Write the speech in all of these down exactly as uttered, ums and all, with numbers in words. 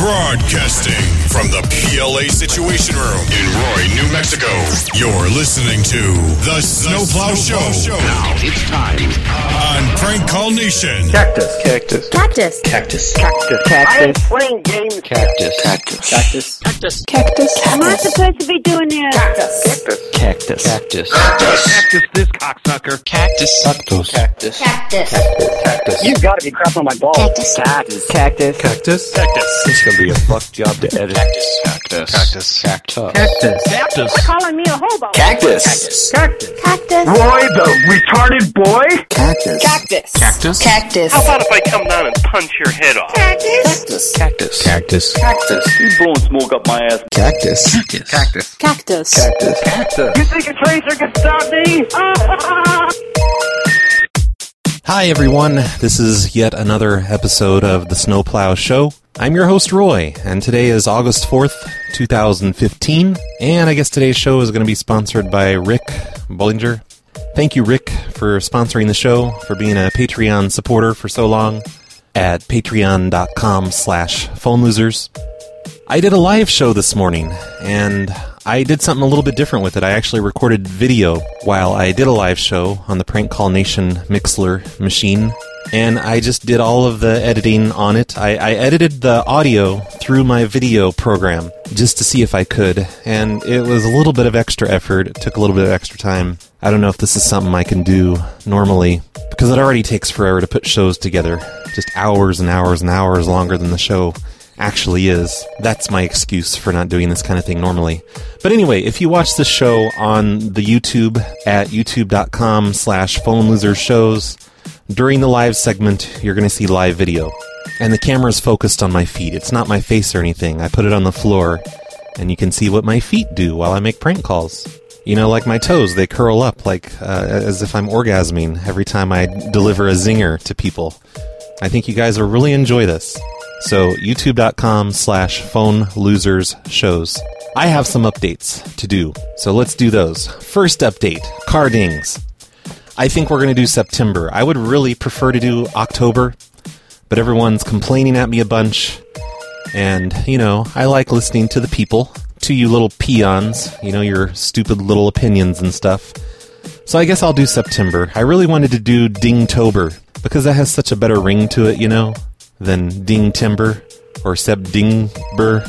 Broadcasting from the P L A Situation Room in Roy, New Mexico. You're listening to The Snowplow Show. Now it's time on Prank Call Nation. Cactus. Cactus. Cactus. Cactus. Cactus. Cactus. playing games. Cactus. Cactus. Cactus. Cactus. Cactus. Am I supposed to be doing this? Cactus. Cactus. Cactus. Cactus this cocksucker. Cactus. Cactus. Cactus. Cactus. Cactus. You've got to be crapping on my balls. Cactus. Cactus. Cactus. Cactus. Cactus. It's gonna be a fuck job to edit. Cactus. Cactus. Cactus. Cactus. Cactus. You're calling me a hobo. Cactus. Cactus. Cactus. Roy, the retarded boy. Cactus. Cactus. Cactus. Cactus. How about if I come down and punch your head off? Cactus. Cactus. Cactus. Cactus. You blowing smoke up my ass. Cactus. Cactus. Cactus. Cactus. Cactus. Cactus. You think a tracer can stop me? Hi everyone, this is yet another episode of The Snowplow Show. I'm your host Roy, and today is August fourth, twenty fifteen, and I guess today's show is going to be sponsored by Rick Bollinger. Thank you, Rick, for sponsoring the show, for being a Patreon supporter for so long at patreon.com slash phone losers. I did a live show this morning, and I did something a little bit different with it. I actually recorded video while I did a live show on the Prank Call Nation Mixler machine, and I just did all of the editing on it. I, I edited the audio through my video program just to see if I could, and it was a little bit of extra effort. It took a little bit of extra time. I don't know if this is something I can do normally, because it already takes forever to put shows together, just hours and hours and hours longer than the show actually is. That's my excuse for not doing this kind of thing normally. But anyway, if you watch the show on the YouTube at youtube.com slash phone losers shows, during the live segment, you're going to see live video. And the camera's focused on my feet. It's not my face or anything. I put it on the floor, and you can see what my feet do while I make prank calls. You know, like my toes, they curl up like uh, as if I'm orgasming every time I deliver a zinger to people. I think you guys will really enjoy this. So, youtube.com slash phone losers shows. I have some updates to do, so let's do those. First update, cardings. I think we're going to do September. I would really prefer to do October, but everyone's complaining at me a bunch, and, you know, I like listening to the people, to you little peons, you know, your stupid little opinions and stuff. So I guess I'll do September. I really wanted to do Dingtober, because that has such a better ring to it, you know, than Ding Timber or Sepdingber.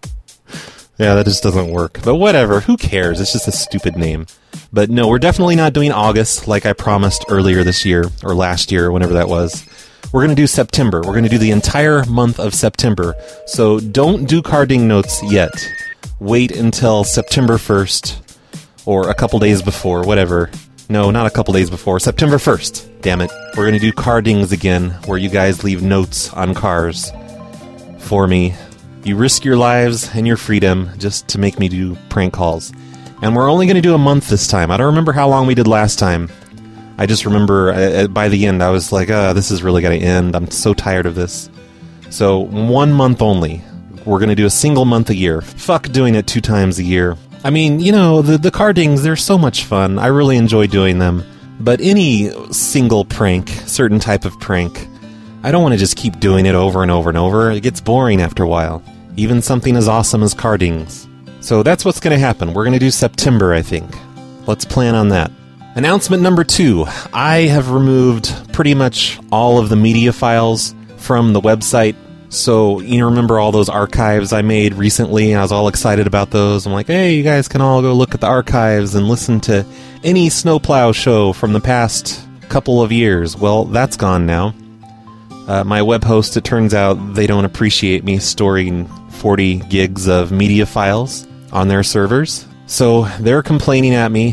Yeah, that just doesn't work. But whatever, who cares? It's just a stupid name. But no, we're definitely not doing August like I promised earlier this year, or last year, or whenever that was. We're going to do September. We're going to do the entire month of September. So don't do carding notes yet. Wait until September first, or a couple days before, whatever. No, not a couple days before. September first. Damn it. We're going to do cardings again, where you guys leave notes on cars for me. You risk your lives and your freedom just to make me do prank calls. And we're only going to do a month this time. I don't remember how long we did last time. I just remember uh, by the end, I was like, uh, this is really going to end. I'm so tired of this. So, one month only. We're going to do a single month a year. Fuck doing it two times a year. I mean, you know, the, the cardings, they're so much fun. I really enjoy doing them. But any single prank, certain type of prank, I don't want to just keep doing it over and over and over. It gets boring after a while. Even something as awesome as cardings. So that's what's going to happen. We're going to do September, I think. Let's plan on that. Announcement number two. I have removed pretty much all of the media files from the website. So, you remember all those archives I made recently? I was all excited about those. I'm like, hey, you guys can all go look at the archives and listen to any Snowplow show from the past couple of years. Well, that's gone now. Uh, my web host, it turns out, they don't appreciate me storing forty gigs of media files on their servers. So, they're complaining at me.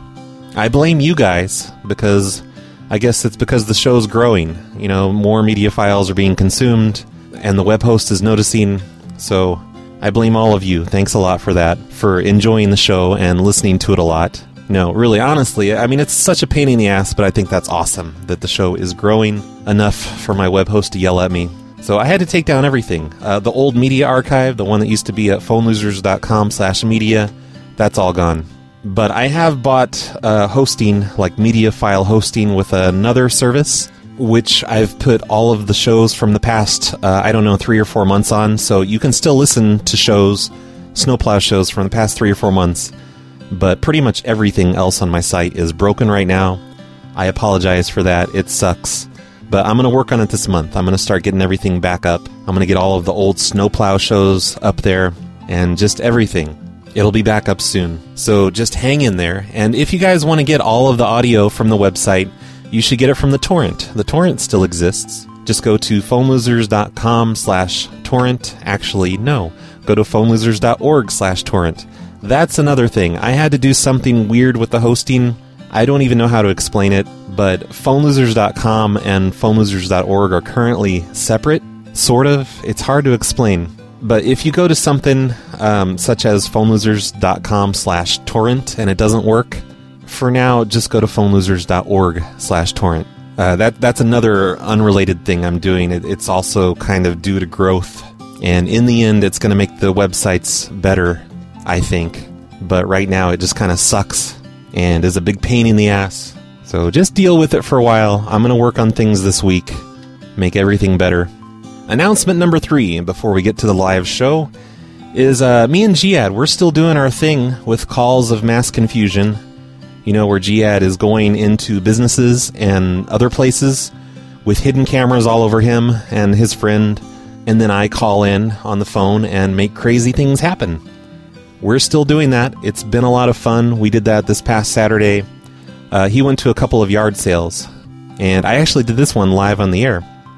I blame you guys, because I guess it's because the show's growing. You know, more media files are being consumed, and the web host is noticing, so I blame all of you. Thanks a lot for that, for enjoying the show and listening to it a lot. No, really, honestly, I mean, it's such a pain in the ass, but I think that's awesome, that the show is growing enough for my web host to yell at me. So I had to take down everything. Uh, the old media archive, the one that used to be at phonelosers.com slash media, that's all gone. But I have bought uh, hosting, like media file hosting with another service which I've put all of the shows from the past, uh, I don't know, three or four months on, so you can still listen to shows, Snowplow shows from the past three or four months, but pretty much everything else on my site is broken right now. I apologize for that. It sucks. But I'm going to work on it this month. I'm going to start getting everything back up. I'm going to get all of the old Snowplow shows up there and just everything. It'll be back up soon. So just hang in there. And if you guys want to get all of the audio from the website, you should get it from the torrent. The torrent still exists. Just go to phonelosers.com slash torrent. Actually, no. Go to phonelosers.org slash torrent. That's another thing. I had to do something weird with the hosting. I don't even know how to explain it, but phone losers dot com and phone losers dot org are currently separate, sort of. It's hard to explain. But if you go to something um, such as phonelosers.com slash torrent and it doesn't work, for now, just go to phonelosers.org slash torrent. Uh, that that's another unrelated thing I'm doing. It, it's also kind of due to growth. And in the end, it's going to make the websites better, I think. But right now, it just kind of sucks and is a big pain in the ass. So just deal with it for a while. I'm going to work on things this week, make everything better. Announcement number three, before we get to the live show, is uh, me and G A D, we're still doing our thing with Calls of Mass Confusion. You know, where G A D is going into businesses and other places with hidden cameras all over him and his friend, and then I call in on the phone and make crazy things happen. We're still doing that. It's been a lot of fun. We did that this past Saturday. Uh, he went to a couple of yard sales, and I actually did this one live on the air.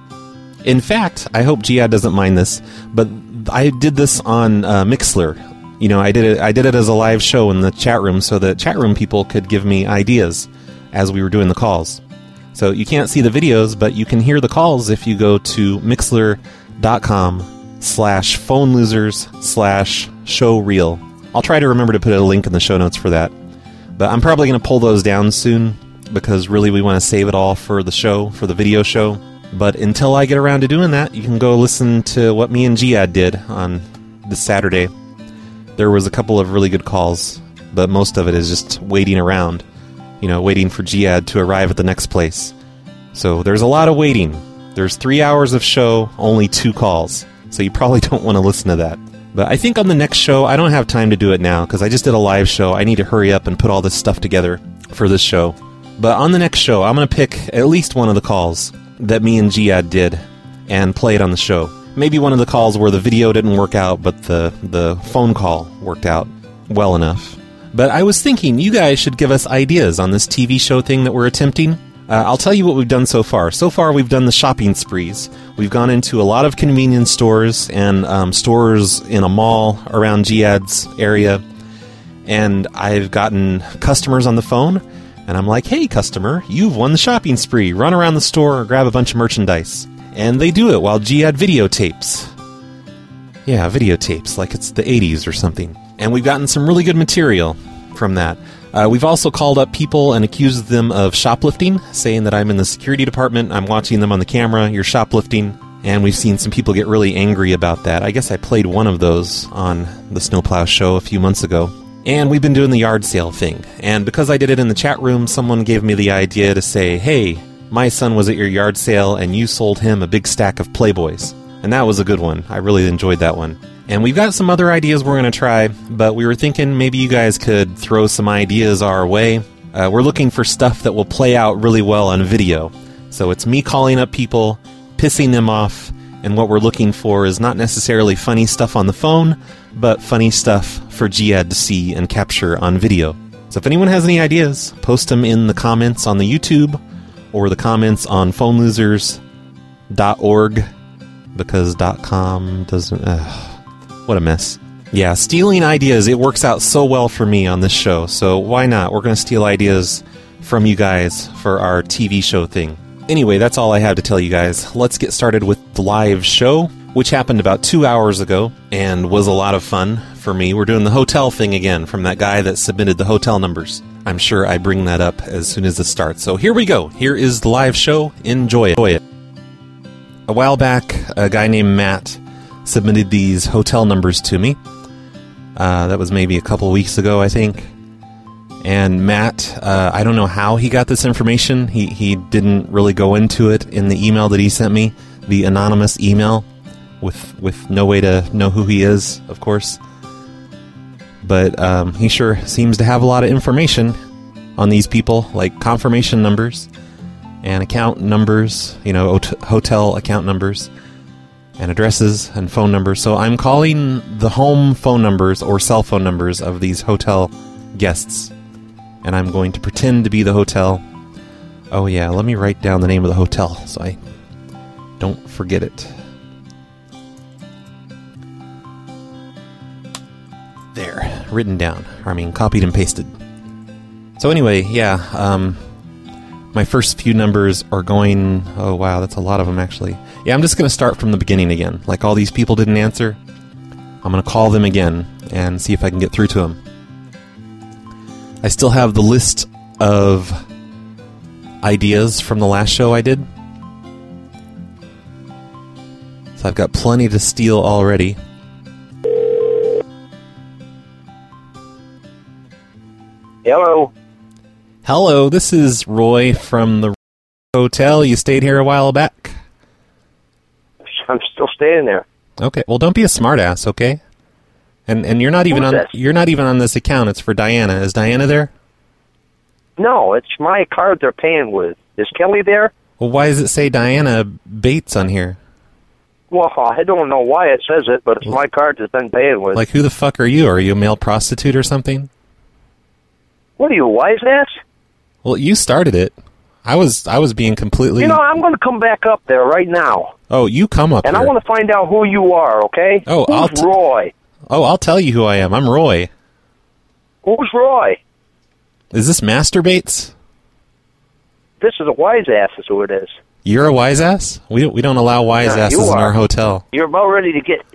In fact, I hope G A D doesn't mind this, but I did this on uh, Mixlr. You know, I did it. I did it as a live show in the chat room, so the chat room people could give me ideas as we were doing the calls. So you can't see the videos, but you can hear the calls if you go to mixlr.com slash phone losers slash show reel. I'll try to remember to put a link in the show notes for that. But I'm probably going to pull those down soon, because really we want to save it all for the show, for the video show. But until I get around to doing that, you can go listen to what me and G A D did on this Saturday. There was a couple of really good calls, but most of it is just waiting around. You know, waiting for G A D to arrive at the next place. So there's a lot of waiting. There's three hours of show, only two calls. So you probably don't want to listen to that. But I think on the next show, I don't have time to do it now, because I just did a live show. I need to hurry up and put all this stuff together for this show. But on the next show, I'm going to pick at least one of the calls that me and G A D did and play it on the show. Maybe one of the calls where the video didn't work out, but the, the phone call worked out well enough. But I was thinking, you guys should give us ideas on this T V show thing that we're attempting. Uh, I'll tell you what we've done so far. So far, we've done the shopping sprees. We've gone into a lot of convenience stores and um, stores in a mall around G A D's area. And I've gotten customers on the phone, and I'm like, hey, customer, you've won the shopping spree. Run around the store, grab a bunch of merchandise. And they do it while G A D videotapes. Yeah, videotapes, like it's the eighties or something. And we've gotten some really good material from that. Uh, we've also called up people and accused them of shoplifting, saying that I'm in the security department, I'm watching them on the camera, you're shoplifting. And we've seen some people get really angry about that. I guess I played one of those on the Snowplow show a few months ago. And we've been doing the yard sale thing. And because I did it in the chat room, someone gave me the idea to say, hey, my son was at your yard sale and you sold him a big stack of Playboys. And that was a good one. I really enjoyed that one. And we've got some other ideas we're going to try, but we were thinking maybe you guys could throw some ideas our way. Uh, we're looking for stuff that will play out really well on video. So it's me calling up people, pissing them off, and what we're looking for is not necessarily funny stuff on the phone, but funny stuff for G A D to see and capture on video. So if anyone has any ideas, post them in the comments on the YouTube or the comments on phone losers dot org, because .com doesn't... Uh, what a mess. Yeah, stealing ideas, it works out so well for me on this show, so why not? We're going to steal ideas from you guys for our T V show thing. Anyway, that's all I have to tell you guys. Let's get started with the live show, which happened about two hours ago and was a lot of fun for me. We're doing the hotel thing again from that guy that submitted the hotel numbers. I'm sure I bring that up as soon as it starts. So here we go. Here is the live show. Enjoy it. Enjoy it. A while back, a guy named Matt submitted these hotel numbers to me. Uh, that was maybe a couple weeks ago, I think. And Matt, uh, I don't know how he got this information. He he didn't really go into it in the email that he sent me, the anonymous email, with with no way to know who he is, of course. But um, he sure seems to have a lot of information on these people, like confirmation numbers and account numbers, you know, hot- hotel account numbers and addresses and phone numbers. So I'm calling the home phone numbers or cell phone numbers of these hotel guests. And I'm going to pretend to be the hotel. Oh yeah, let me write down the name of the hotel so I don't forget it. There, written down. I mean, copied and pasted. So anyway, yeah, um, my first few numbers are going... Oh wow, that's a lot of them actually. Yeah, I'm just going to start from the beginning again. Like all these people didn't answer, I'm going to call them again and see if I can get through to them. I still have the list of ideas from the last show I did. So I've got plenty to steal already. Hello. Hello, this is Roy from the hotel. You stayed here a while back. I'm still staying there. Okay, well don't be a smartass, okay? And and you're not even Who's on this? you're not even on this account. It's for Diana. Is Diana there? No, it's my card they're paying with. Is Kelly there? Well, why does it say Diana Bates on here? Well, I don't know why it says it, but it's my card that's been paying with. Like, who the fuck are you? Are you a male prostitute or something? What are you, wise ass? Well, you started it. I was I was being completely... You know, I'm going to come back up there right now. Oh, you come up And here. I want to find out who you are, okay? Oh, Who's I'll t- Roy? Oh, I'll tell you who I am. I'm Roy. Who's Roy? Is this Masturbates? This is a wise ass is who it is. You're a wise ass? We don't, we don't allow wise Yeah, asses you in are. our hotel. You're about ready to get...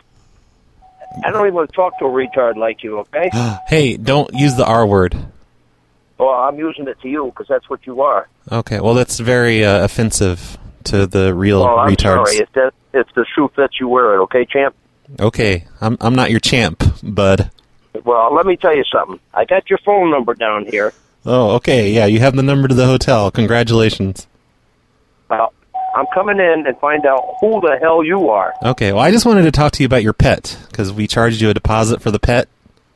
I don't even want to talk to a retard like you, okay? Hey, don't use the R word. Well, I'm using it to you because that's what you are. Okay, well, that's very uh, offensive to the real Well, I'm retards. sorry. It's the, it's the truth that you wear it, okay, champ? Okay, I'm I'm not your champ, bud. Well, let me tell you something. I got your phone number down here. Oh, okay, yeah, you have the number to the hotel. Congratulations. Uh, I'm coming in and find out who the hell you are. Okay, well, I just wanted to talk to you about your pet, because we charged you a deposit for the pet,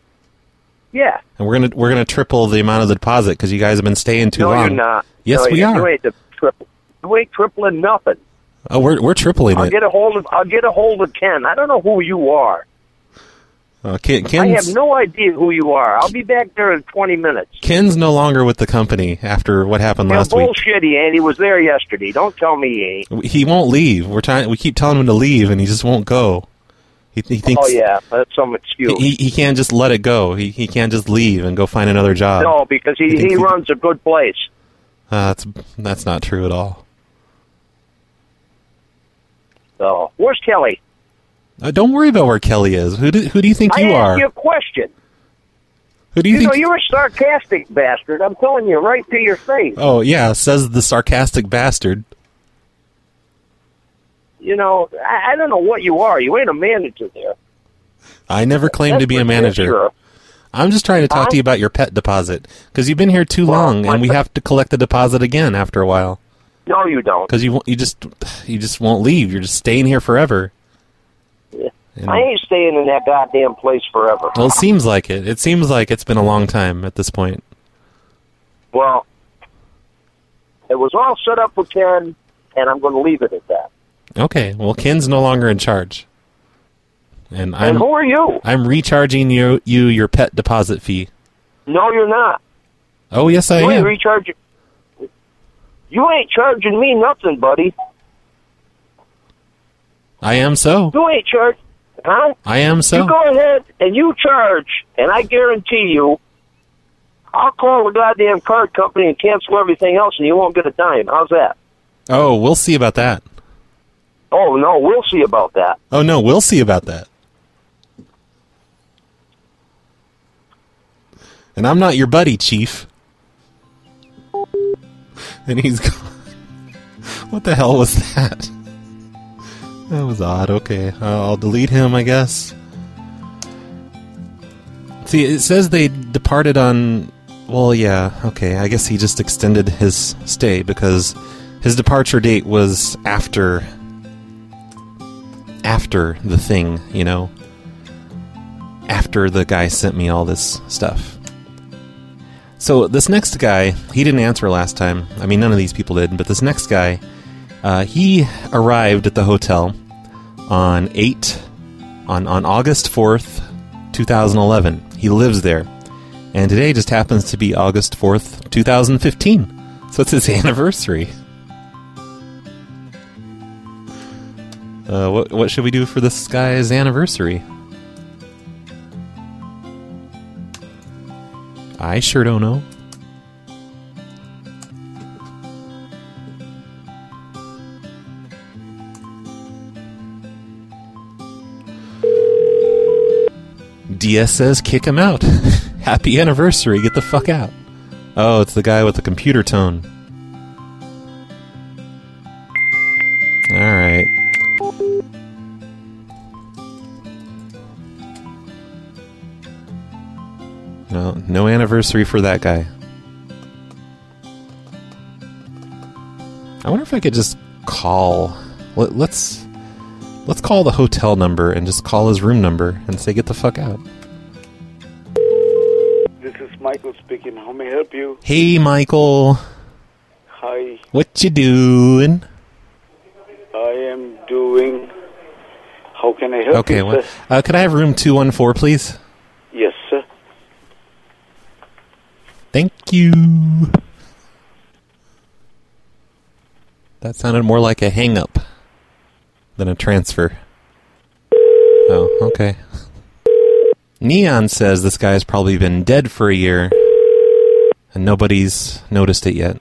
Yeah. and we're gonna we're gonna triple the amount of the deposit because you guys have been staying too no, long. you're not. Yes, no, we you, are. You ain't, the triple, you ain't tripling nothing. Oh, we're we're tripling I'll it. get a hold of. I'll get a hold of Ken. I don't know who you are. Uh, Ken, I Ken's, have no idea who you are. I'll be back there in twenty minutes. Ken's no longer with the company after what happened Yeah, last week. bullshit, he ain't. He was there yesterday. Don't tell me he ain't. He won't leave. We're trying. We keep telling him to leave, and he just won't go. He, he thinks. Oh yeah, that's some excuse. He he can't just let it go. He he can't just leave and go find another job. no, because he he he, thinks he- runs a good place. Uh, that's that's not true at all. So where's Kelly? Uh, don't worry about where Kelly is. Who do who do you think I you asked are? you a question. Who do you, You think? know, you're a sarcastic bastard. I'm telling you right to your face. Oh yeah, says the sarcastic bastard. You know, I, I don't know what you are. You ain't a manager there. I never claimed That's to be for a manager. sure. I'm just trying to talk Huh? to you about your pet deposit because you've been here too Well, long, my and we pet- have to collect the deposit again after a while No, you don't. because you won't- you just you just won't leave. You're just staying here forever. And- I ain't staying in that goddamn place forever. Well, it seems like it. It seems like it's been a long time at this point. Well, it was all set up with Ken, and I'm going to leave it at that. Okay, well, Ken's no longer in charge, and I'm and who are you? I'm recharging you you your pet deposit fee. No, you're not. Oh yes, I You ain't am. recharging. You ain't charging me nothing, buddy. I am so. You ain't charging. Huh? I am so. You go ahead and you charge, and I guarantee you, I'll call the goddamn card company and cancel everything else, and you won't get a dime. How's that? Oh, we'll see about that. Oh, no, we'll see about that. Oh no, we'll see about that. And I'm not your buddy, Chief. And he's gone. What the hell was that? That was odd. Okay, uh, I'll delete him, I guess. See, it says they departed on Well, yeah, okay. I guess he just extended his stay because his departure date was after after the thing, you know. After the guy sent me all this stuff. So this next guy, he didn't answer last time. I mean, none of these people did, but this next guy, uh, he arrived at the hotel on eight on on August fourth, twenty eleven. He lives there. And today just happens to be August fourth, twenty fifteen. So it's his anniversary. Uh, what what should we do for this guy's anniversary? I sure don't know. D S says kick him out. Happy anniversary, get the fuck out. Oh, it's the guy with the computer tone. Alright. No, no anniversary for that guy. I wonder if I could just call... Let, let's... Let's call the hotel number and just call his room number and say get the fuck out. This is Michael speaking. How may I help you? Hey, Michael. Hi. What you doing? I am doing... How can I help okay, you, well, sir? Uh, could I have room two one four, please? Yes, sir. Thank you. That sounded more like a hang-up than a transfer. Oh, okay. Neon says this guy's probably been dead for a year, and nobody's noticed it yet.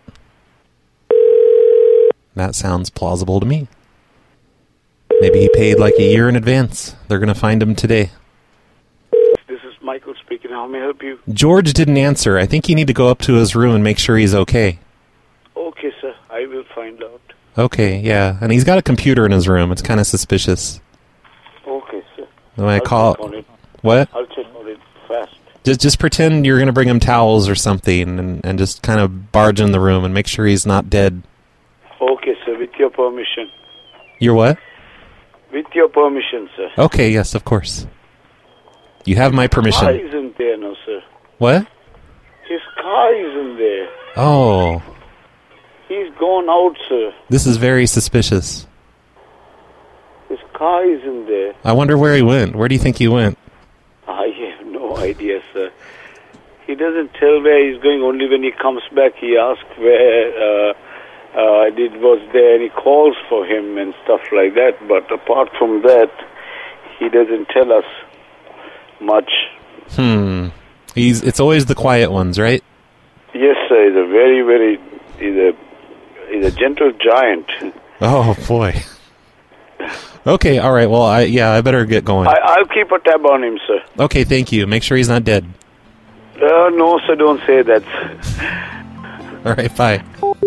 That sounds plausible to me. Maybe he paid like a year in advance. They're going to find him today. This is Michael speaking. How may I help you? George didn't answer. I think you need to go up to his room and make sure he's okay. Okay, sir. I will find out. Okay, yeah. And he's got a computer in his room. It's kind of suspicious. Okay, sir. When I I'll call... check on it. What? I'll check on it fast. Just just pretend you're going to bring him towels or something and, and just kind of barge in the room and make sure he's not dead. Okay, sir. With your permission. Your what? With your permission, sir. Okay, yes, of course. You have my Car permission. isn't there, no, sir. What? His car isn't there. Oh, He's gone out, sir. this is very suspicious. His car isn't there. I wonder where he went. Where do you think he went? I have no idea, sir. He doesn't tell where he's going. Only when he comes back, he asks where uh, uh, it was there, and he calls for him and stuff like that. But apart from that, he doesn't tell us much. Hmm. He's. It's always the quiet ones, right? Yes, sir. He's a very, very... He's a, he's a gentle giant. Oh, boy. Okay, all right. Well, I yeah, I better get going. I, I'll keep a tab on him, sir. Okay, thank you. Make sure he's not dead. Uh, no, sir, don't say that. All right, bye.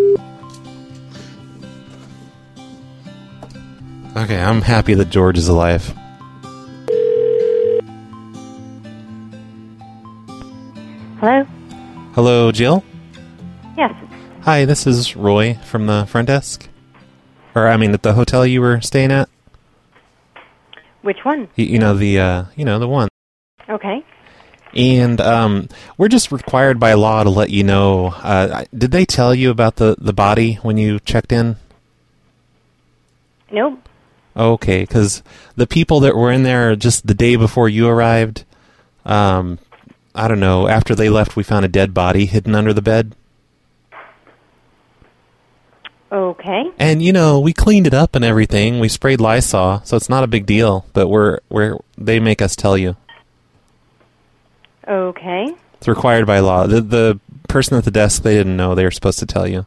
Okay, I'm happy that George is alive. Hello? Hello, Jill? Yes. Hi, this is Roy from the front desk. Or, I mean, at the hotel you were staying at. Which one? You, you know, the, uh, you know, the one. Okay. And, um, we're just required by law to let you know, uh, did they tell you about the, the body when you checked in? Nope. Okay, because the people that were in there just the day before you arrived, um, I don't know, after they left we found a dead body hidden under the bed. Okay. And, you know, we cleaned it up and everything. We sprayed Lysol, so it's not a big deal. But we're we're they make us tell you. Okay. It's required by law. The the person at the desk, they didn't know. They were supposed to tell you.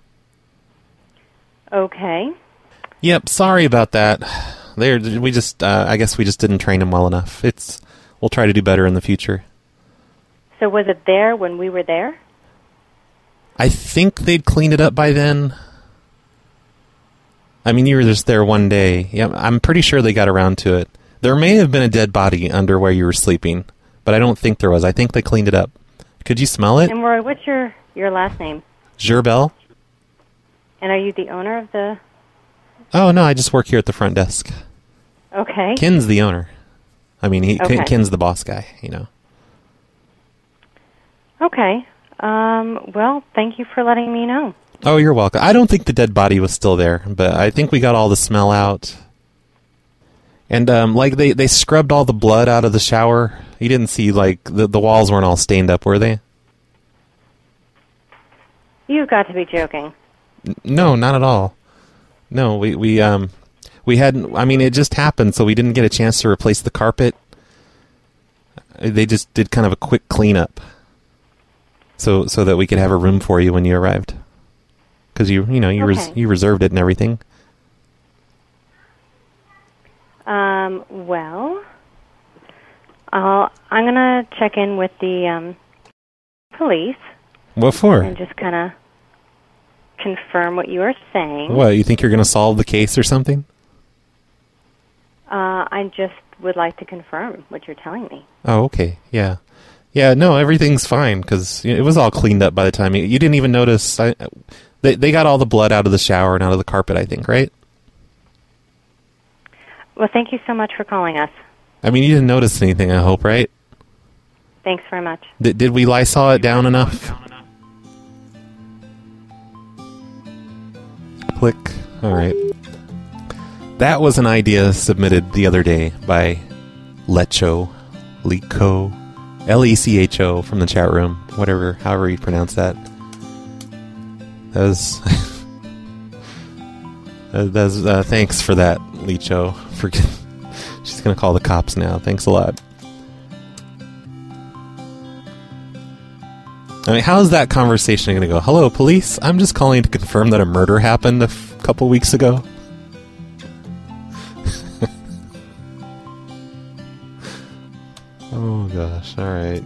Okay. Yep, sorry about that. They're, we just, uh, I guess we just didn't train them well enough. It's We'll try to do better in the future. So was it there when we were there? I think they'd cleaned it up by then. I mean, you were just there one day. Yeah, I'm pretty sure they got around to it. There may have been a dead body under where you were sleeping, but I don't think there was. I think they cleaned it up. Could you smell it? And Roy, what's your, your last name? Gerbel. And are you the owner of the... Oh, no, I just work here at the front desk. Okay. Ken's the owner. I mean, he Okay. Ken's the boss guy, you know. Okay. Um, well, thank you for letting me know. Oh, you're welcome. I don't think the dead body was still there, but I think we got all the smell out. And, um, like, they, they scrubbed all the blood out of the shower. You didn't see, like, the, the walls weren't all stained up, were they? You've got to be joking. N- no, not at all. No, we, we, um, we hadn't, I mean, it just happened, so we didn't get a chance to replace the carpet. They just did kind of a quick cleanup. So, so that we could have a room for you when you arrived. Because you, you know, you, res- Okay. you reserved it and everything. Um, well, I'll, I'm going to check in with the um, police What for? and just kind of confirm what you are saying. What, you think you're going to solve the case or something? Uh, I just would like to confirm what you're telling me. Oh, okay. Yeah. Yeah, no, everything's fine, because it was all cleaned up by the time. You, you didn't even notice. I, they, they got all the blood out of the shower and out of the carpet, I think, right? Well, thank you so much for calling us. I mean, you didn't notice anything, I hope, right? Thanks very much. Did, did we Lysol it down enough? Click. All right. That was an idea submitted the other day by Lecho, Lecho, L E C H O from the chat room, whatever, however you pronounce that. That was... uh, that's, uh, thanks for that, Lecho. For She's going to call the cops now. Thanks a lot. I mean, how's that conversation going to go? Hello, police. I'm just calling to confirm that a murder happened a f- couple weeks ago. Oh, gosh. All right.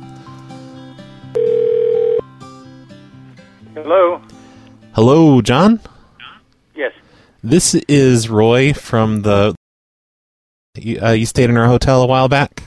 Hello? Hello, John? Yes. This is Roy from the... You, uh, you stayed in our hotel a while back?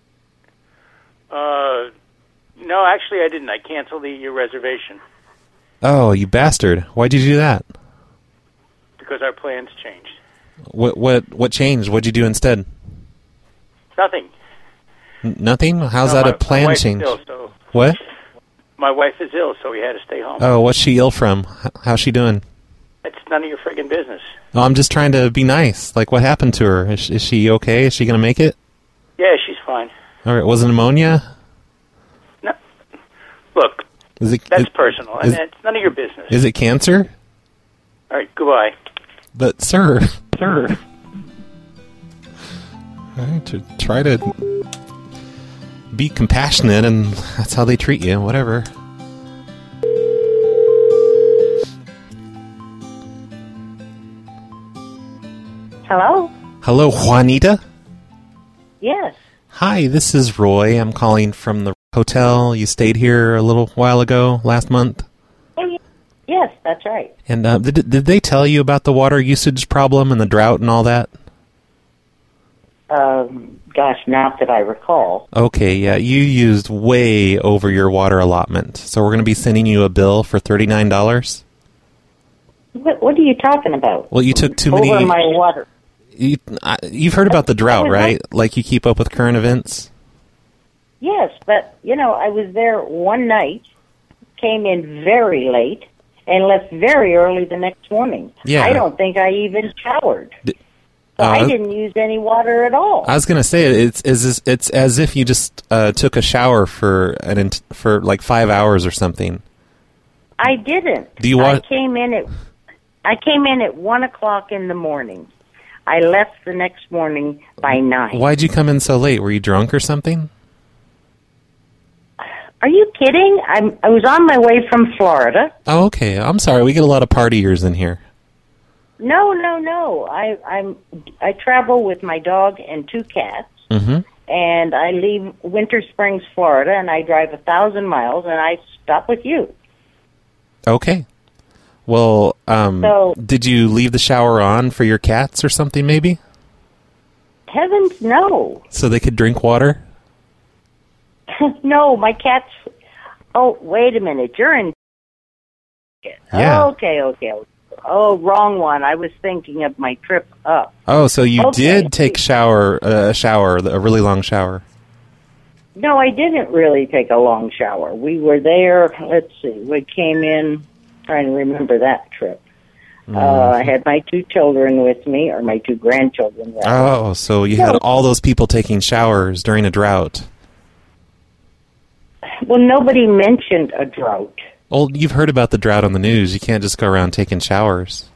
Uh, no, actually I didn't. I canceled the your reservation Oh, you bastard. Why'd you do that? because our plans changed. What what what changed? What'd you do instead? Nothing. N- nothing? How's No, that my, a plan my wife's change? Ill, so What? my wife is ill, so we had to stay home. Oh, what's she ill from? H- how's she doing? It's none of your friggin' business. Oh, I'm just trying to be nice. Like, what happened to her? Is, is she okay? Is she going to make it? Yeah, she's fine. All right. Was it pneumonia? No, look, Is it? that's is, personal, and is- it's none of your business. Is it cancer? All right, goodbye. But, sir, sir. All right, to try to be compassionate, and that's how they treat you. Whatever. Hello? Hello, Juanita. Yes. Hi, this is Roy. I'm calling from the hotel. You stayed here a little while ago, last month. Oh, y- yes, that's right. And uh, did did they tell you about the water usage problem and the drought and all that? Um, gosh, not that I recall. Okay, yeah, you used way over your water allotment. So we're going to be sending you a bill for thirty-nine dollars. What, what are you talking about? Well, you took too Over many... my water. You, uh, you've heard about the drought, was right? Like you keep up with current events? Yes, but, you know, I was there one night, came in very late, and left very early the next morning. Yeah. I don't think I even showered. D- So uh, I didn't use any water at all. I was going to say, it's, it's, it's as if you just uh, took a shower for, an int- for like five hours or something. I didn't. Do you want- I came in at I came in at one o'clock in the morning. I left the next morning by nine. Why'd you come in so late? Were you drunk or something? Are you kidding? I'm I was on my way from Florida. Oh, okay. I'm sorry. We get a lot of partiers in here. No, no, no. I I'm I travel with my dog and two cats, Mm-hmm. and I leave Winter Springs, Florida, and I drive a thousand miles, and I stop with you. Okay. Well, um, So- did you leave the shower on for your cats or something, maybe? Heavens, no. So they could drink water? No, my cats, Oh, wait a minute. You're in... Yeah. Okay, okay. Oh, wrong one. I was thinking of my trip up. Oh, so you Okay. did take shower uh, a shower, a really long shower. No, I didn't really take a long shower. We were there, let's see, we came in, trying to remember that trip. Mm. Uh, I had my two children with me, or my two grandchildren. rather. Oh, so you had all those people taking showers during a drought. Well, nobody mentioned a drought. Well, you've heard about the drought on the news. You can't just go around taking showers.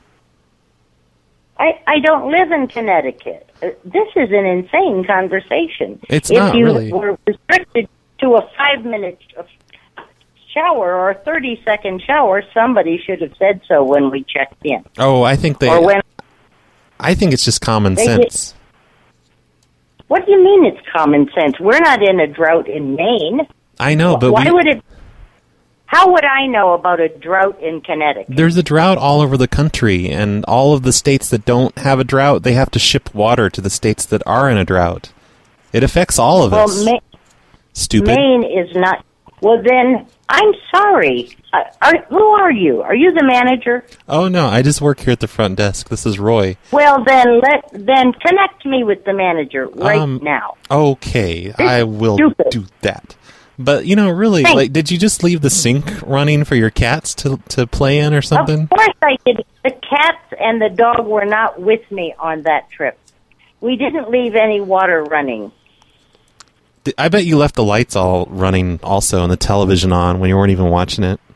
I, I don't live in Connecticut. Uh, This is an insane conversation. It's if not you really. were restricted to a five-minute shower or a thirty-second shower, somebody should have said so when we checked in. Oh, I think they... Or when, I think it's just common They sense. what do you mean it's common sense? We're not in a drought in Maine. I know, but Why we, would it... How would I know about a drought in Connecticut? there's a drought all over the country, and all of the states that don't have a drought, they have to ship water to the states that are in a drought. It affects all of well, us. Ma- Stupid. Maine is not... Well, then, I'm sorry. Uh, are, who are you? Are you the manager? Oh, no, I just work here at the front desk. This is Roy. Well, then let then connect me with the manager right Um, now. Okay, I will stupid. do that. But, you know, really, Thanks. like, did you just leave the sink running for your cats to to play in or something? Of course I did. The cats and the dog were not with me on that trip. We didn't leave any water running. I bet you left the lights all running also and the television on when you weren't even watching it.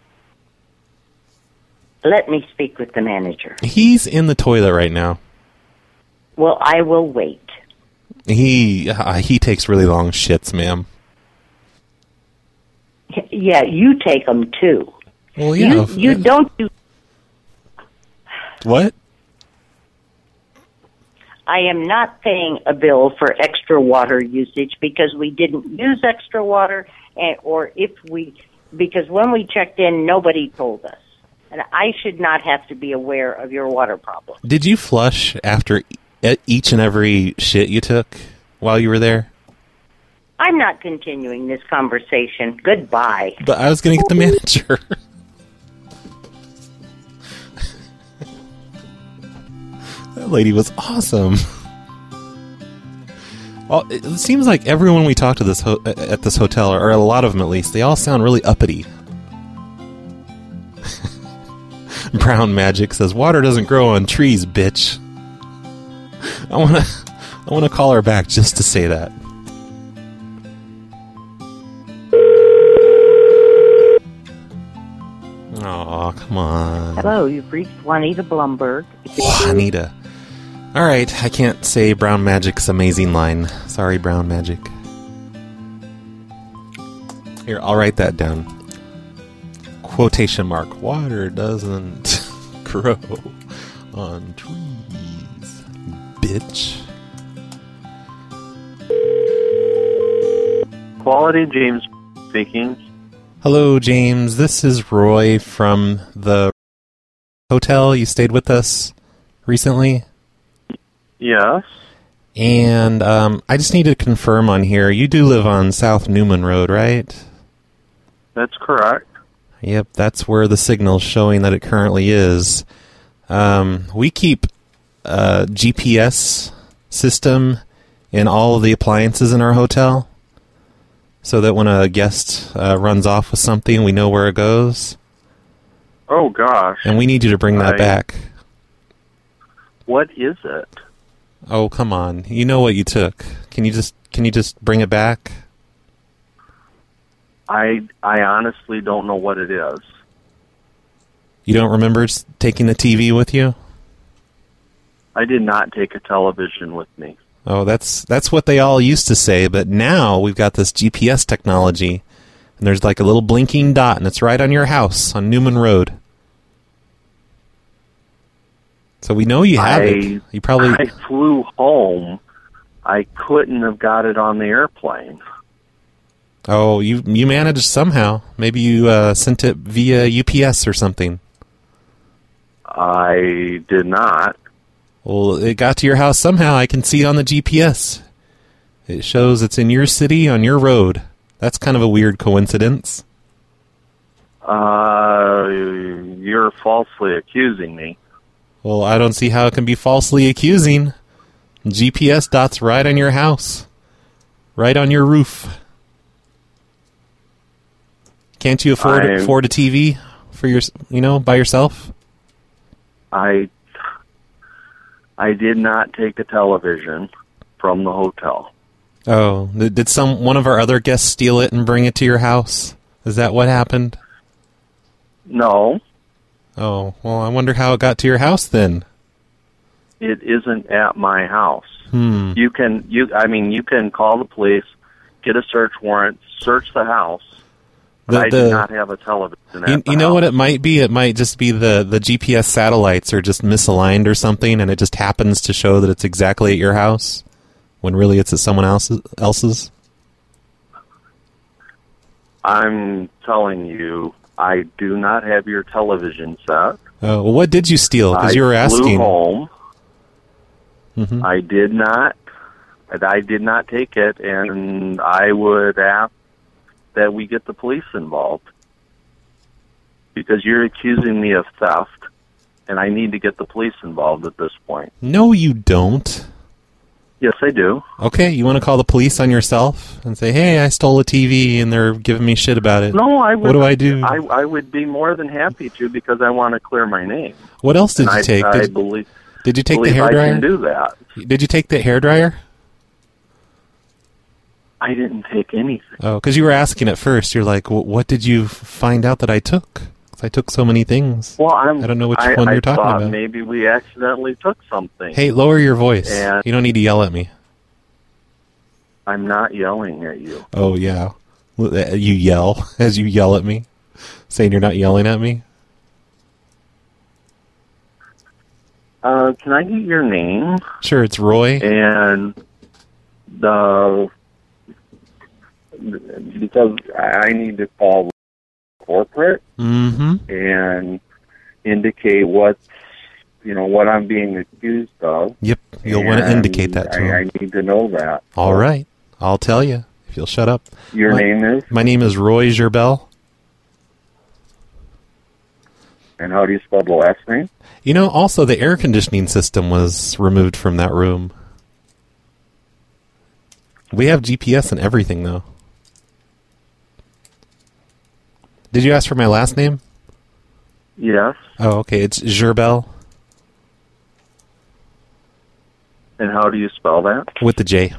Let me speak with the manager. He's in the toilet right now. Well, I will wait. He uh, he takes really long shits, ma'am. Yeah, you take them too. Well, yeah. You, you don't do... What? I am not paying a bill for extra water usage because we didn't use extra water, and, or if we... Because when we checked in, nobody told us. And I should not have to be aware of your water problem. Did you flush after e- each and every shit you took while you were there? I'm not continuing this conversation. Goodbye. But I was going to get the manager. That lady was awesome. Well, it seems like everyone we talk to this ho- at this hotel, or a lot of them at least, they all sound really uppity. Brown Magic says, "Water doesn't grow on trees, bitch." I want to I want to call her back just to say that. Oh, come on. Hello, you've reached Juanita Blumberg. Juanita. All right, I can't say Brown Magic's amazing line. Sorry, Brown Magic. Here, I'll write that down. Quotation mark. Water doesn't grow on trees, bitch. Quality, James speaking. Hello, James. This is Roy from the hotel. You stayed with us recently? Yes. And um, I just need to confirm on here. You do live on South Newman Road, right? That's correct. Yep, that's where the signal's showing that it currently is. Um, we keep a G P S system in all of the appliances in our hotel, so that when a guest uh, runs off with something, we know where it goes. Oh, gosh. And we need you to bring that I- back. What is it? Oh, come on. You know what you took. Can you just can you just bring it back? I I honestly don't know what it is. You don't remember s- taking the T V with you? I did not take a television with me. Oh, that's that's what they all used to say, but now we've got this G P S technology, and there's like a little blinking dot, and it's right on your house on Newman Road. So we know you have I, it. You probably I flew home. I couldn't have got it on the airplane. Oh, you you managed somehow. Maybe you uh, sent it via U P S or something. I did not. Well, it got to your house somehow. I can see it on the G P S. It shows it's in your city on your road. That's kind of a weird coincidence. Uh, you're falsely accusing me. Well, I don't see how it can be falsely accusing. G P S dots right on your house. Right on your roof. Can't you afford I'm, afford a T V for your, you know, by yourself? I I did not take a television from the hotel. Oh, did some one of our other guests steal it and bring it to your house? Is that what happened? No. Oh, well, I wonder how it got to your house then. It isn't at my house. Hmm. You can you I mean you can call the police, get a search warrant, search the house. But The- I the- do not have a television at You, the you know house. what it might be? It might just be the, the G P S satellites are just misaligned or something, and it just happens to show that it's exactly at your house, when really it's at someone else's. else's. I'm telling you, I do not have your television set. Oh, well, what did you steal? Because you were I asking. flew home. Mhm. I did not. I did not take it, and I would ask that we get the police involved because you're accusing me of theft, and I need to get the police involved at this point. No, you don't. Yes, I do. Okay, you want to call the police on yourself and say, hey, I stole a T V and they're giving me shit about it. No, I would. What do I do? I, I would be more than happy to because I want to clear my name. What else did And you I, take? I Did, believe. did you take the believe I hairdryer? can do that. Did you take the hairdryer? I didn't take anything. Oh, because you were asking at first. You're like, well, what did you find out that I took? 'Cause I took so many things. Well, I'm, I don't know which I, one I you're talking thought about. maybe we accidentally took something. Hey, lower your voice. And- You don't need to yell at me. I'm not yelling at you. Oh, yeah. You yell as you yell at me, saying you're not yelling at me. Uh, can I get your name? Sure, it's Roy. And the because I need to call corporate Mm-hmm. and indicate what you know what I'm being accused of. Yep, you'll want to And indicate that to I, him. I need to know that. All right, I'll tell you if you'll shut up. Your my, name is? My name is Roy Gerbel. And how do you spell the last name? You know, also the air conditioning system was removed from that room. We have G P S and everything, though. Did you ask for my last name? Yes. Oh, okay. It's Gerbel And how do you spell that? with the J.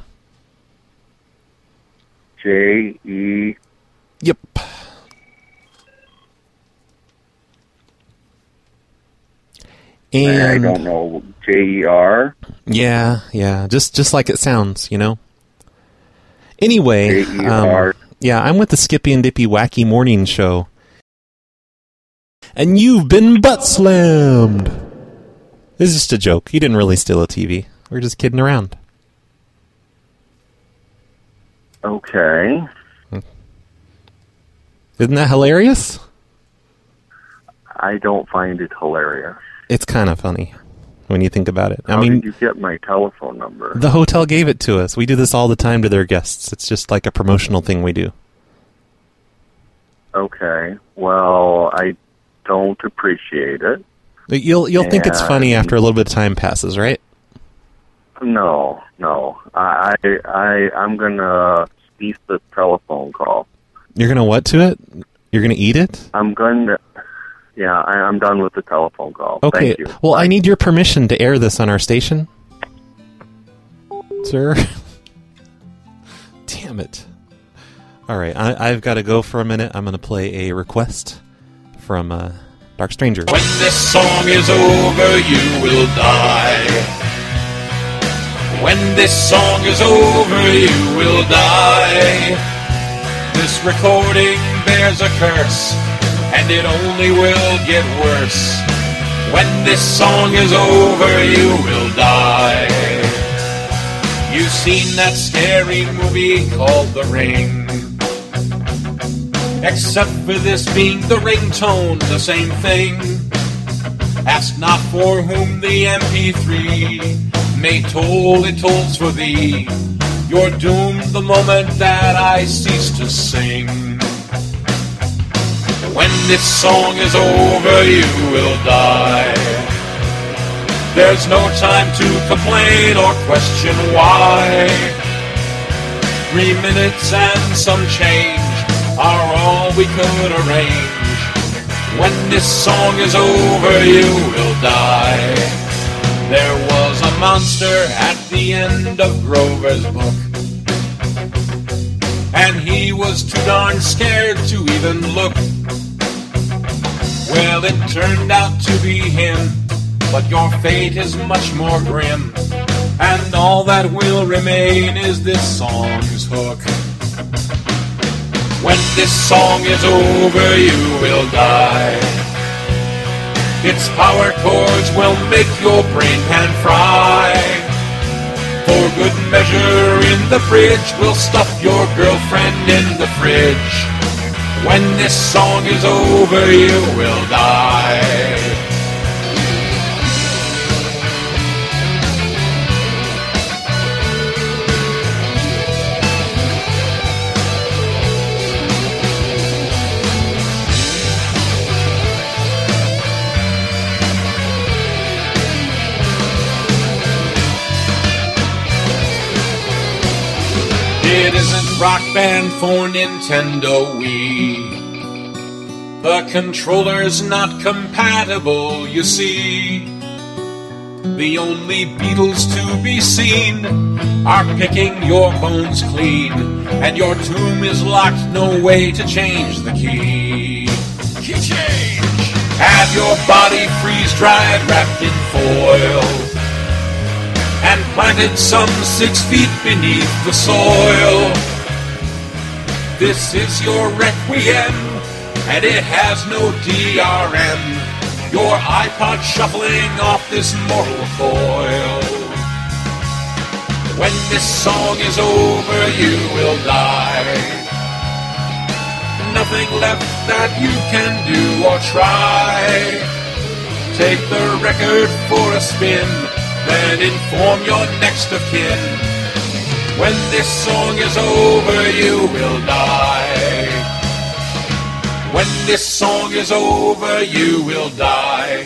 J E. Yep. And I don't know. J E R. Yeah, yeah. Just just like it sounds, you know. Anyway, J E R. um, yeah, I'm with the Skippy and Dippy Wacky Morning Show. And you've been butt slammed. This is just a joke. He didn't really steal a T V. We're just kidding around. Okay. Isn't that hilarious? I don't find it hilarious. It's kind of funny when you think about it. How I mean, did you get my telephone number? the hotel gave it to us. We do this all the time to their guests. It's just like a promotional thing we do. Okay. Well, I don't appreciate it. You'll you'll think it's funny And- after a little bit of time passes, right? No, no. I, I, I I'm gonna cease the telephone call. You're gonna what to it? You're gonna eat it? I'm going to. Yeah, I, I'm done with the telephone call. Okay. Thank you. Well, I need your permission to air this on our station, sir. Damn it! All right, I, I've got to go for a minute. I'm going to play a request from uh, Dark Stranger. When this song is over, you will die. When this song is over, you will die. This recording bears a curse, and it only will get worse. When this song is over, you will die. You've seen that scary movie called The Ring. Except for this being the ringtone, the same thing. Ask not for whom the M P three may toll, it tolls for thee. You're doomed the moment that I cease to sing. When this song is over, you will die. There's no time to complain or question why. Three minutes and some change are all we could arrange. When this song is over, you will die. There was a monster at the end of Grover's book, and he was too darn scared to even look. Well, it turned out to be him, but your fate is much more grim, and all that will remain is this song's hook. When this song is over, you will die. Its power chords will make your brain pan fry. For good measure in the bridge, we'll stuff your girlfriend in the fridge. When this song is over, you will die. It isn't Rock Band for Nintendo Wii. The controller's not compatible, you see. The only Beatles to be seen are picking your bones clean, and your tomb is locked, no way to change the key. Key change! Have your body freeze-dried, wrapped in foil, and planted some six feet beneath the soil. This is your requiem, and it has no D R M. Your iPod shuffling off this mortal coil. When this song is over, you will die. Nothing left that you can do or try. Take the record for a spin, then inform your next of kin. When this song is over, you will die. When this song is over, you will die.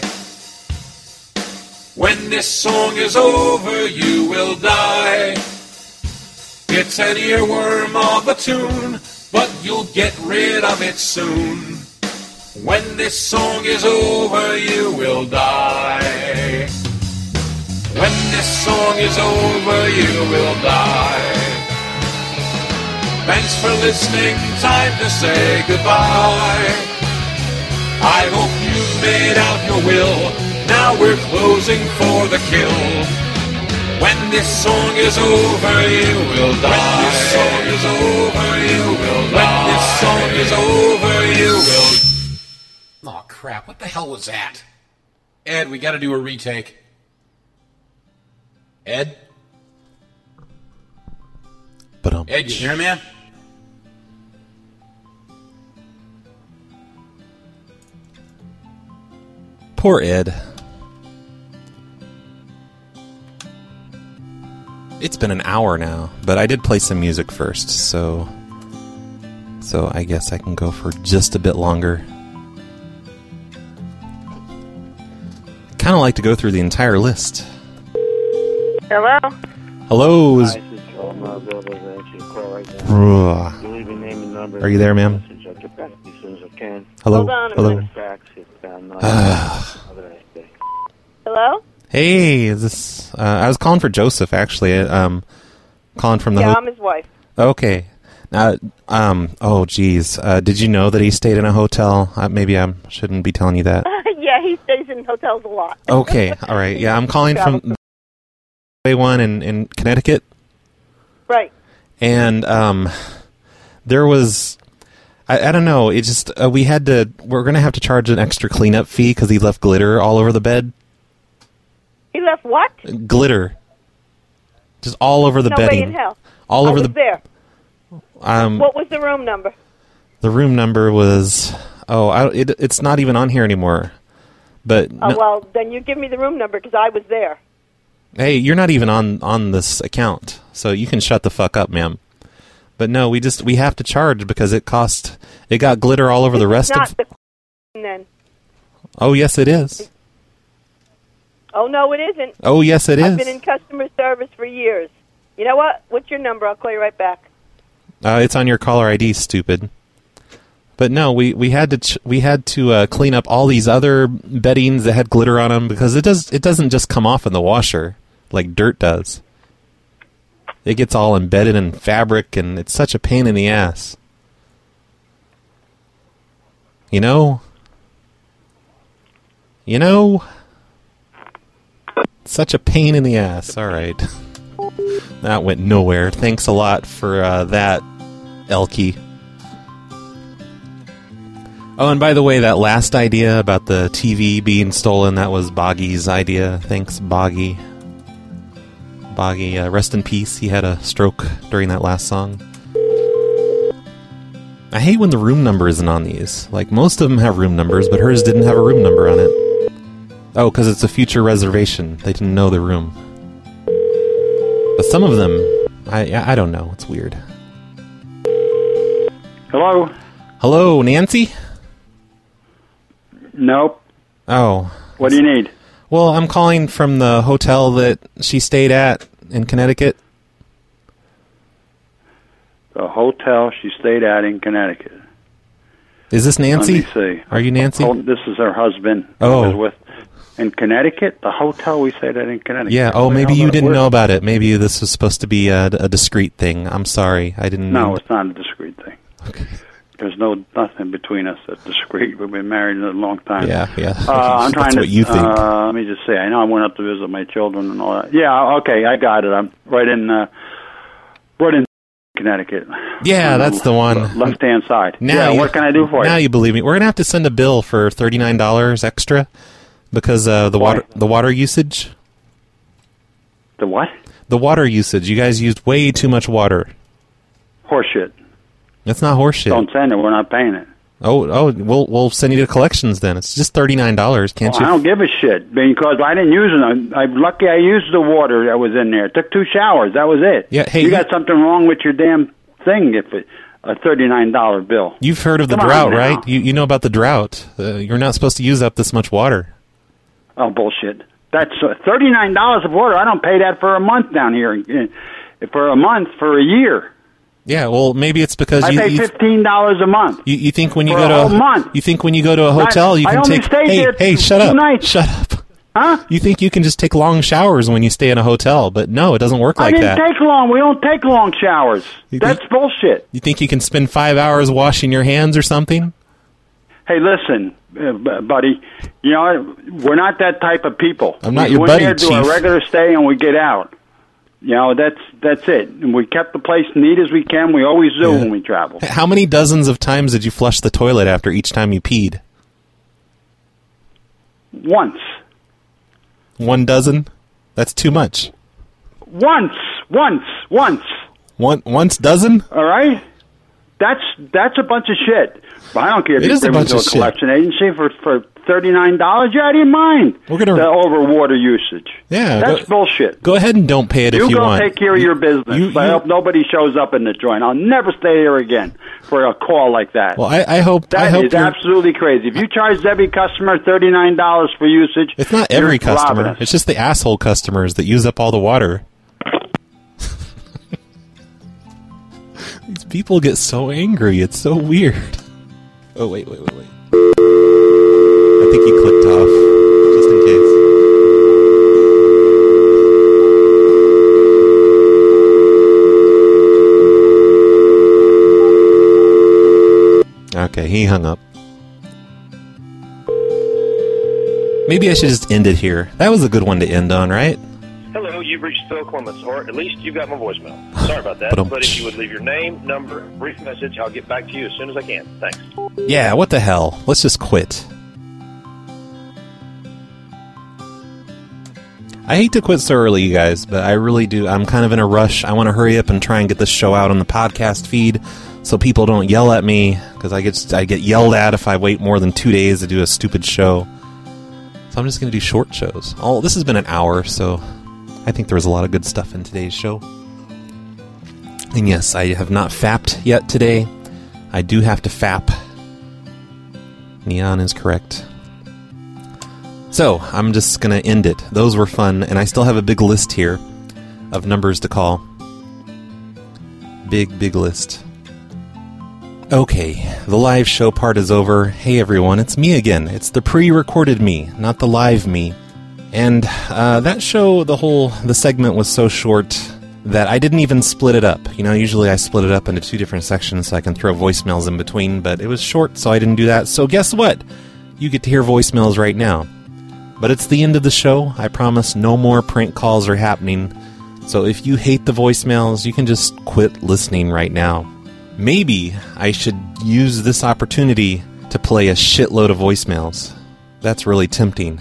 When this song is over, you will die. It's an earworm of a tune, but you'll get rid of it soon. When this song is over, you will die. When this song is over, you will die. Thanks for listening, time to say goodbye. I hope you've made out your will, now we're closing for the kill. When this song is over, you will die. When this song is over, you will die. When this song is over, you will... Oh crap, what the hell was that? Ed, we gotta do a retake. Ed? Ba-dum. Ed, you hear me, man? Poor Ed. It's been an hour now, but I did play some music first, so so I guess I can go for just a bit longer. I kind of like to go through the entire list. Hello? Hello? Is... Hi, this is Joe. I'm not available to answer your call right now. You leave your name and number. Are you there, ma'am? I'll get back to you as soon as I can. Hello? Hold on a Hello? minute. Fax if I'm not. Have a nice day. Hello? Hey, is this... Uh, I was calling for Joseph, actually. Um, calling from the... Yeah, ho- I'm his wife. Okay. Now, um, oh, geez. Uh, did you know that he stayed in a hotel? Uh, maybe I shouldn't be telling you that. Yeah, he stays in hotels a lot. Okay, all right. Yeah, I'm calling from one in, in Connecticut. Right. And um, there was... I, I don't know. It just... Uh, we had to... We're going to have to charge an extra cleanup fee because he left glitter all over the bed. He left what? Glitter. Just all over the no bedding. way in hell. All I over was the... there. Um, What was the room number? The room number was... Oh, I, it, it's not even on here anymore. But Oh, no, well, then you give me the room number because I was there. Hey, you're not even on, on this account, so you can shut the fuck up, ma'am. But no, we just we have to charge because it cost. It got glitter all over the rest not of. The then. Oh yes, it is. Oh no, it isn't. Oh yes, it I've is. been in customer service for years. You know what? What's your number? I'll call you right back. Uh, it's on your caller I D, stupid. But no, we, we had to ch- we had to uh, clean up all these other beddings that had glitter on them because it does it doesn't just come off in the washer like dirt does. It gets all embedded in fabric, and it's such a pain in the ass. You know? You know? Such a pain in the ass. All right. That went nowhere. Thanks a lot for uh, that, Elkie. Oh, and by the way, that last idea about the T V being stolen, that was Boggy's idea. Thanks, Boggy. Boggy, uh, rest in peace. He had a stroke during that last song. I hate when the room number isn't on these. Like, most of them have room numbers, but hers didn't have a room number on it. Oh, because it's a future reservation. They didn't know the room. But some of them, I I don't know. It's weird. Hello? Hello, Nancy? Nope. Oh. What do you need? Well, I'm calling from the hotel that she stayed at in Connecticut. The hotel she stayed at in Connecticut. Is this Nancy? Let me see. Are you Nancy? Oh, this is her husband. Oh. I was with in Connecticut? The hotel we stayed at in Connecticut. Yeah, oh, maybe you didn't work? know about it. Maybe this was supposed to be a, a discreet thing. I'm sorry. I didn't No, mean it's not a discreet thing. Okay. There's no nothing between us that's discreet. We've been married a long time. Yeah, yeah. Uh, I'm That's trying to. what you think. Uh, let me just say, I know I went up to visit my children and all that. Yeah, okay, I got it. I'm right in, uh, right in Connecticut. Yeah, that's the one. Left hand side. Now yeah, you, what can I do for now you? you believe me. We're gonna have to send a bill for thirty-nine dollars extra because uh, the Why? water the water usage. The what? The water usage. You guys used way too much water. Horseshit. That's not horseshit. Don't send it. We're not paying it. Oh, oh, we'll we'll send you to collections then. It's just thirty-nine dollars. Can't Well, you? I don't give a shit because I didn't use it. I'm, I'm lucky I used the water that was in there. Took two showers. That was it. Yeah, hey, you you- got something wrong with your damn thing if it a thirty-nine dollar bill. You've heard of the Come on drought, now. right? You you know about the drought. Uh, you're not supposed to use up this much water. Oh, bullshit. That's uh, thirty-nine dollars of water. I don't pay that for a month down here. Uh, For a month, for a year. Yeah, well, maybe it's because I you pay you, fifteen dollars a month. you you think when you for go a to whole month. you think when you go to a hotel you I can only take stayed hey there hey two shut up nights. shut up. Huh? You think you can just take long showers when you stay in a hotel, but no, it doesn't work I like didn't that. take long. We don't take long showers. You That's think- bullshit. You think you can spend five hours washing your hands or something? Hey, listen, uh, b- buddy. You know, we're not that type of people. I'm not we your go buddy, in there, do Chief. a regular stay, and we get out. You know, that's that's it. And we kept the place neat as we can. We always do Yeah. when we travel. How many dozens of times did you flush the toilet after each time you peed? Once. One dozen? That's too much. Once. Once. Once. One once dozen? All right? That's that's a bunch of shit. But I don't care if It you is a bring me bunch to a of shit. collection agency for, for thirty-nine dollars. You're out of your mind. We're gonna- the over water usage. Yeah, That's go- bullshit. Go ahead and don't pay it you if you go want. take care of your business. you- I you- hope nobody shows up in the joint. I'll never stay here again for a call like that. Well, I, I hope That I hope is you're- absolutely crazy. If you charge every customer thirty-nine dollars for usage, It's not every you're robbing customer. us. It's just the asshole customers that use up all the water. These people get so angry. It's so weird. Oh, wait, wait, wait, wait. I think he clicked off, just in case. Okay, he hung up. Maybe I should just end it here. That was a good one to end on, right? Hello, you've reached Phil Clements, or at least you've got my voicemail. Sorry about that, Ba-dum. but if you would leave your name, number, brief message, I'll get back to you as soon as I can. Thanks. Yeah, what the hell? Let's just quit. I hate to quit so early, you guys, but I really do. I'm kind of in a rush. I want to hurry up and try and get this show out on the podcast feed so people don't yell at me, because I get I get yelled at if I wait more than two days to do a stupid show. So I'm just going to do short shows. Oh, this has been an hour, so I think there was a lot of good stuff in today's show. And yes, I have not fapped yet today. I do have to fap. Neon is correct. So, I'm just going to end it. Those were fun, and I still have a big list here of numbers to call. Big, big list. Okay, the live show part is over. Hey everyone, it's me again. It's the pre-recorded me, not the live me. And uh, that show, the whole, the segment was so short that I didn't even split it up. You know, usually I split it up into two different sections so I can throw voicemails in between, but it was short, so I didn't do that. So guess what? You get to hear voicemails right now. But it's the end of the show. I promise no more prank calls are happening. So if you hate the voicemails, you can just quit listening right now. Maybe I should use this opportunity to play a shitload of voicemails. That's really tempting.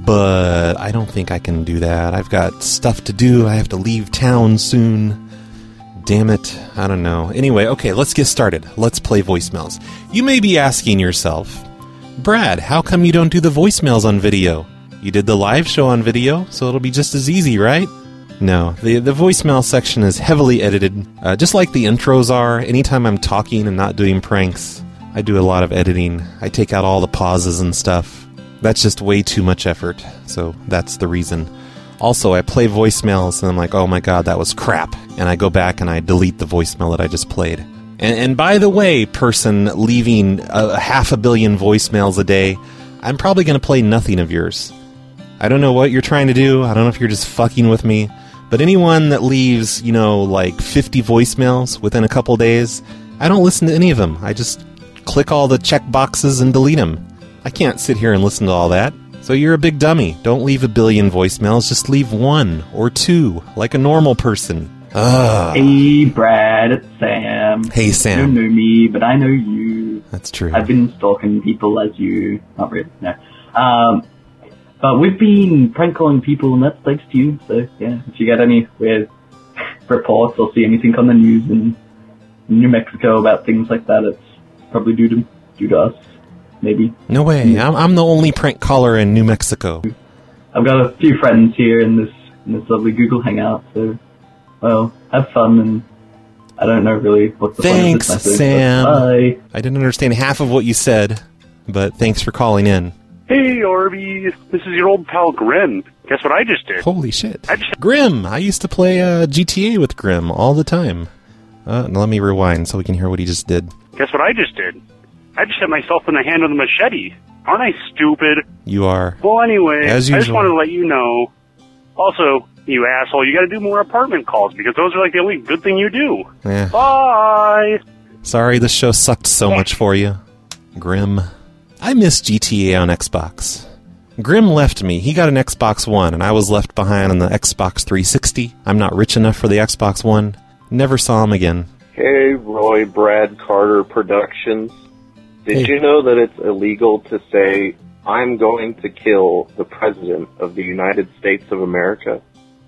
But I don't think I can do that. I've got stuff to do. I have to leave town soon. Damn it. I don't know. Anyway, okay, let's get started. Let's play voicemails. You may be asking yourself, Brad, how come you don't do the voicemails on video? You did the live show on video, so it'll be just as easy, right? No, the the voicemail section is heavily edited, uh, just like the intros are. Anytime I'm talking and not doing pranks, I do a lot of editing. I take out all the pauses and stuff. That's just way too much effort, so that's the reason. Also, I play voicemails, and I'm like, oh my god, that was crap. And I go back and I delete the voicemail that I just played. And, and by the way, person leaving a, a half a billion voicemails a day, I'm probably going to play nothing of yours. I don't know what you're trying to do. I don't know if you're just fucking with me. But anyone that leaves, you know, like fifty voicemails within a couple days, I don't listen to any of them. I just click all the check boxes and delete them. I can't sit here and listen to all that. So you're a big dummy. Don't leave a billion voicemails. Just leave one or two, like a normal person. Ugh. Hey, Brad, it's Sam. Hey, Sam. You don't know me, but I know you. That's true. I've been stalking people as you. Not really, no. Um... But we've been prank calling people, and that's thanks to you. So, yeah, if you get any weird reports or see anything on the news in New Mexico about things like that, it's probably due to, due to us, maybe. No way. I'm, I'm the only prank caller in New Mexico. I've got a few friends here in this in this lovely Google Hangout, so, well, have fun, and I don't know really what the Thanks, point of this message, Sam. Bye. I didn't understand half of what you said, but thanks for calling in. Hey, Arby, this is your old pal Grim. Guess what I just did? Holy shit. I just... Grim! I used to play uh, G T A with Grim all the time. Uh, let me rewind so we can hear what he just did. Guess what I just did? I just hit myself in the hand with a machete. Aren't I stupid? You are. Well, anyway, As I just usual. wanted to let you know. Also, you asshole, you gotta do more apartment calls, because those are like the only good thing you do. Yeah. Bye! Sorry this show sucked so much for you. Grim. I miss G T A on Xbox. Grim left me. He got an Xbox One, and I was left behind on the Xbox three sixty. I'm not rich enough for the Xbox One. Never saw him again. Hey, Roy Brad Carter Productions. Did Hey. you know that it's illegal to say, I'm going to kill the President of the United States of America?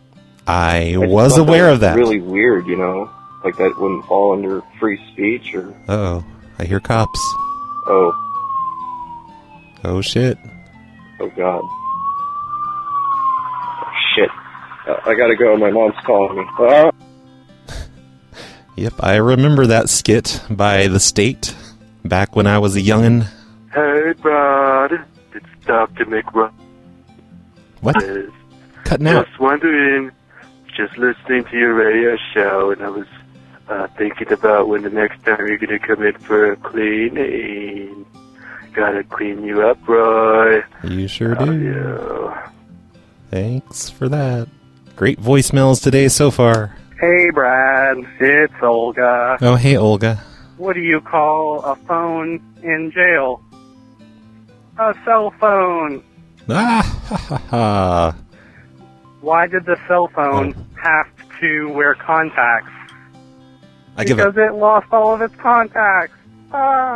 I I just was thought aware was of that. Really weird, you know? Like that wouldn't fall under free speech or... Uh-oh. I hear cops. Oh, Oh, shit. oh God. Shit. Uh, I gotta go, my mom's calling me. Ah! Yep, I remember that skit by The State back when I was a youngin'. Hey, Brad. It's Doctor McRo. What? Cutting out. Just wondering, just listening to your radio show, and I was uh, thinking about when the next time you're going to come in for a cleaning. Gotta clean you up, Roy. You sure do. Yeah. Thanks for that. Great voicemails today so far. Hey, Brad. It's Olga. Oh, hey, Olga. What do you call a phone in jail? A cell phone. Ah, ha, ha, ha. Why did the cell phone have to wear contacts? I give because up. it lost all of its contacts. Ah.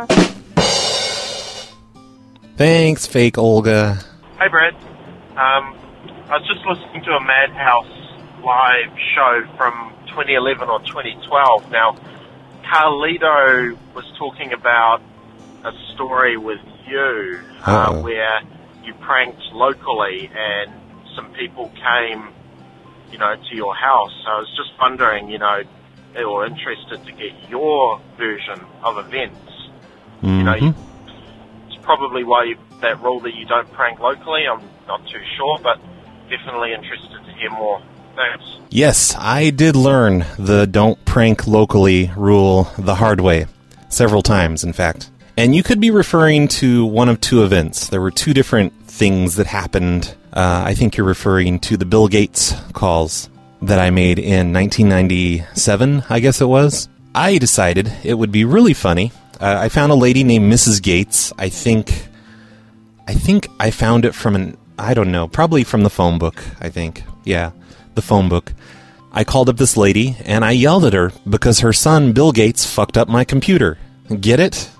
Thanks, fake Olga. Hey, Brad. Um, I was just listening to a Madhouse live show from twenty eleven or twenty twelve. Now, Carlito was talking about a story with you uh, where you pranked locally and some people came you know, to your house. So I was just wondering, you know, or interested to get your version of events. Mm-hmm. You know, you, it's probably why you, that rule that you don't prank locally. I'm not too sure, but definitely interested to hear more. Thanks. Yes, I did learn the don't prank locally rule the hard way. Several times, in fact. And you could be referring to one of two events. There were two different things that happened. Uh, I think you're referring to the Bill Gates calls that I made in nineteen ninety-seven, I guess it was. I decided it would be really funny. Uh, I found a lady named Missus Gates. I think, I think I found it from an, I don't know, probably from the phone book, I think. Yeah, the phone book. I called up this lady, and I yelled at her because her son, Bill Gates, fucked up my computer. Get it?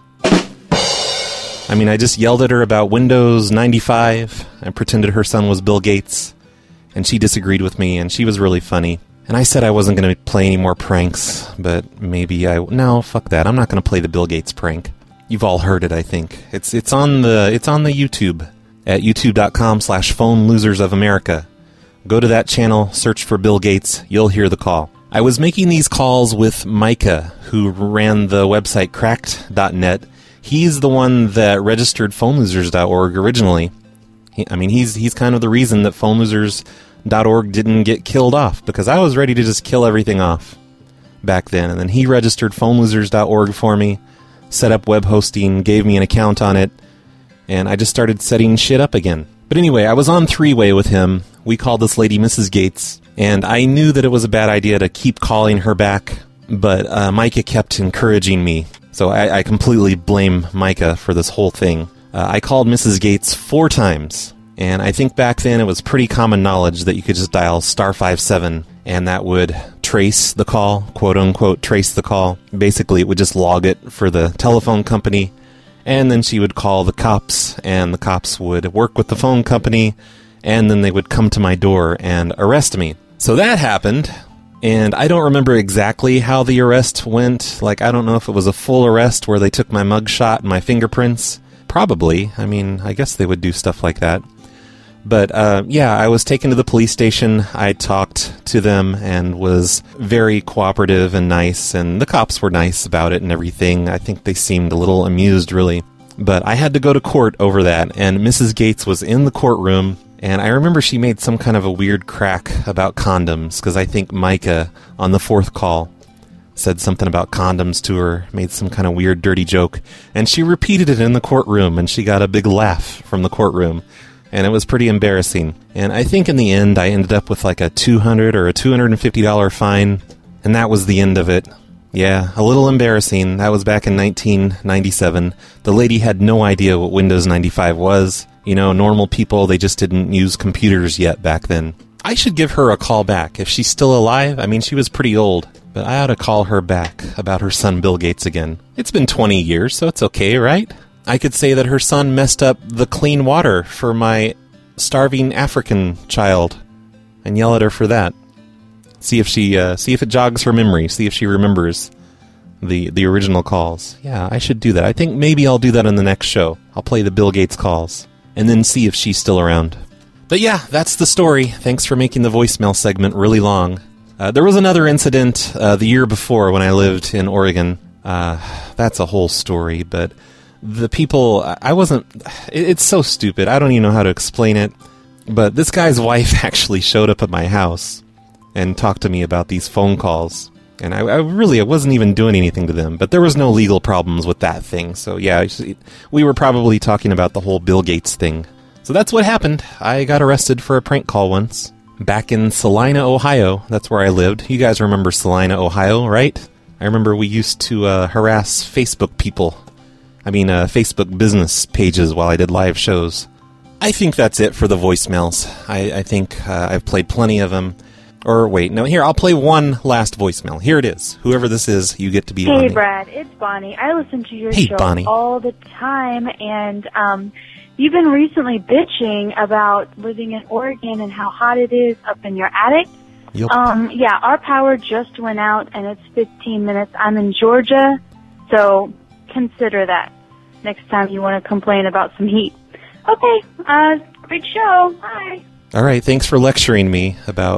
I mean, I just yelled at her about Windows ninety-five. I pretended her son was Bill Gates, and she disagreed with me, and she was really funny. And I said I wasn't going to play any more pranks, but maybe I... No, fuck that. I'm not going to play the Bill Gates prank. You've all heard it, I think. It's it's on the it's on the YouTube at youtube.com slash phone losers of America. Go to that channel, search for Bill Gates, you'll hear the call. I was making these calls with Micah, who ran the website cracked dot net. He's the one that registered phone losers dot org originally. He, I mean, he's he's kind of the reason that phone losers dot org didn't get killed off, because I was ready to just kill everything off back then. And then he registered phone losers dot org for me, set up web hosting, gave me an account on it, and I just started setting shit up again. But anyway, I was on three-way with him. We called this lady Missus Gates, and I knew that it was a bad idea to keep calling her back, but uh, Micah kept encouraging me. So I, I completely blame Micah for this whole thing. Uh, I called Missus Gates four times, and I think back then it was pretty common knowledge that you could just dial star five seven, and that would trace the call, quote-unquote trace the call. Basically, it would just log it for the telephone company, and then she would call the cops, and the cops would work with the phone company, and then they would come to my door and arrest me. So that happened, and I don't remember exactly how the arrest went. Like, I don't know if it was a full arrest where they took my mugshot and my fingerprints. Probably. I mean, I guess they would do stuff like that. But, uh, yeah, I was taken to the police station. I talked to them and was very cooperative and nice, and the cops were nice about it and everything. I think they seemed a little amused, really. But I had to go to court over that, and Missus Gates was in the courtroom, and I remember she made some kind of a weird crack about condoms, because I think Micah, on the fourth call, said something about condoms to her, made some kind of weird, dirty joke, and she repeated it in the courtroom, and she got a big laugh from the courtroom, and it was pretty embarrassing. And I think in the end, I ended up with like a two hundred dollars or a two hundred fifty dollars fine, and that was the end of it. Yeah, a little embarrassing. That was back in nineteen ninety-seven. The lady had no idea what Windows ninety-five was. You know, normal people, they just didn't use computers yet back then. I should give her a call back if she's still alive. I mean, she was pretty old, but I ought to call her back about her son Bill Gates again. It's been twenty years, so it's okay, right? I could say that her son messed up the clean water for my starving African child and yell at her for that. See if she, uh, see if it jogs her memory. See if she remembers the the original calls. Yeah, I should do that. I think maybe I'll do that in the next show. I'll play the Bill Gates calls and then see if she's still around. But yeah, that's the story. Thanks for making the voicemail segment really long. Uh, there was another incident uh, the year before when I lived in Oregon. Uh, that's a whole story, but the people, I wasn't, it, it's so stupid. I don't even know how to explain it. But this guy's wife actually showed up at my house and talked to me about these phone calls. And I, I really, I wasn't even doing anything to them. But there was no legal problems with that thing. So yeah, we were probably talking about the whole Bill Gates thing. So that's what happened. I got arrested for a prank call once. Back in Salina, Ohio. That's where I lived. You guys remember Salina, Ohio, right? I remember we used to uh, harass Facebook people. I mean, uh, Facebook business pages while I did live shows. I think that's it for the voicemails. I, I think uh, I've played plenty of them. Or wait, no, here, I'll play one last voicemail. Here it is. Whoever this is, you get to be Hey, Bonnie. Brad, it's Bonnie. I listen to your Hey, show Bonnie. all the time, and um, you've been recently bitching about living in Oregon and how hot it is up in your attic. Yep. Um, yeah, our power just went out, and it's fifteen minutes. I'm in Georgia, so consider that next time you want to complain about some heat. Okay, uh, great show. Bye. All right, thanks for lecturing me about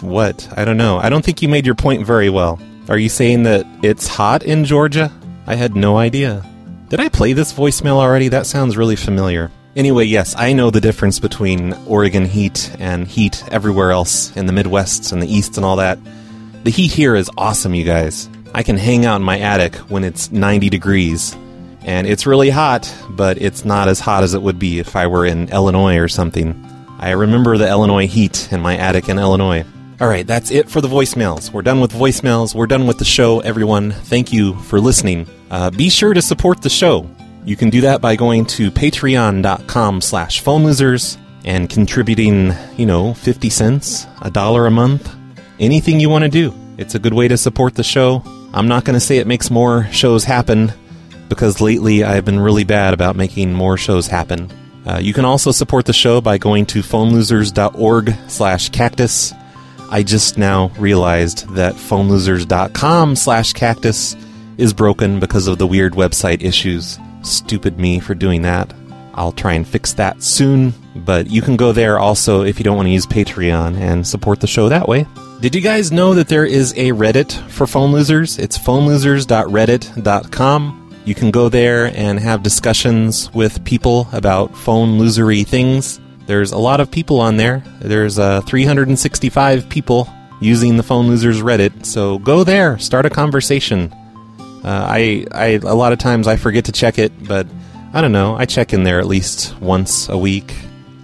What? I don't know. I don't think you made your point very well. Are you saying that it's hot in Georgia? I had no idea. Did I play this voicemail already? That sounds really familiar. Anyway, yes, I know the difference between Oregon heat and heat everywhere else in the Midwest and the East and all that. The heat here is awesome, you guys. I can hang out in my attic when it's ninety degrees. And it's really hot, but it's not as hot as it would be if I were in Illinois or something. I remember the Illinois heat in my attic in Illinois. All right, that's it for the voicemails. We're done with voicemails. We're done with the show, everyone. Thank you for listening. Uh, be sure to support the show. You can do that by going to patreon.com slash phone losers and contributing, you know, fifty cents, a dollar a month, anything you want to do. It's a good way to support the show. I'm not going to say it makes more shows happen, because lately I've been really bad about making more shows happen. Uh, you can also support the show by going to phonelosers.org slash cactus. I just now realized that phonelosers.com slash cactus is broken because of the weird website issues. Stupid me for doing that. I'll try and fix that soon, but you can go there also if you don't want to use Patreon and support the show that way. Did you guys know that there is a Reddit for Phone Losers? It's phone losers dot reddit dot com. You can go there and have discussions with people about phone losery things. There's a lot of people on there. There's uh, three hundred sixty-five people using the Phone Losers Reddit, so go there, start a conversation. Uh, I, I, a lot of times I forget to check it, but I don't know, I check in there at least once a week,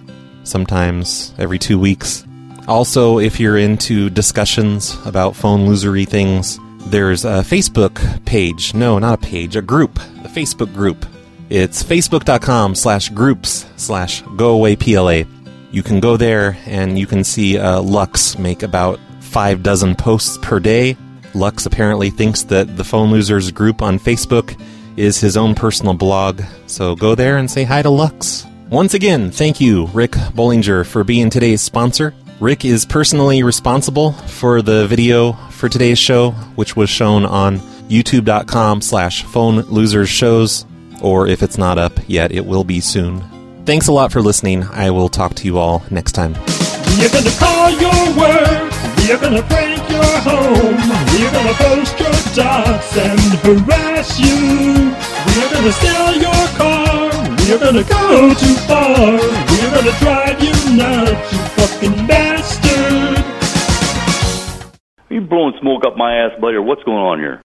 sometimes every two weeks. Also, if you're into discussions about phone losery things, there's a Facebook page. No, not a page, a group. The Facebook group. It's facebook.com slash groups slash go away P L A. You can go there and you can see uh, Lux make about five dozen posts per day. Lux apparently thinks that the Phone Losers group on Facebook is his own personal blog. So go there and say hi to Lux. Once again, thank you, Rick Bollinger, for being today's sponsor. Rick is personally responsible for the video for today's show, which was shown on youtube.com slash phone losers shows, or if it's not up yet, it will be soon. Thanks a lot for listening. I will talk to you all next time. We are gonna call your work. We are gonna break your home. We are gonna post your dots and harass you. We are gonna steal your car. We are gonna go too far. We are gonna drive you nuts, you fucking bastard. Are you blowing smoke up my ass, buddy, or what's going on here?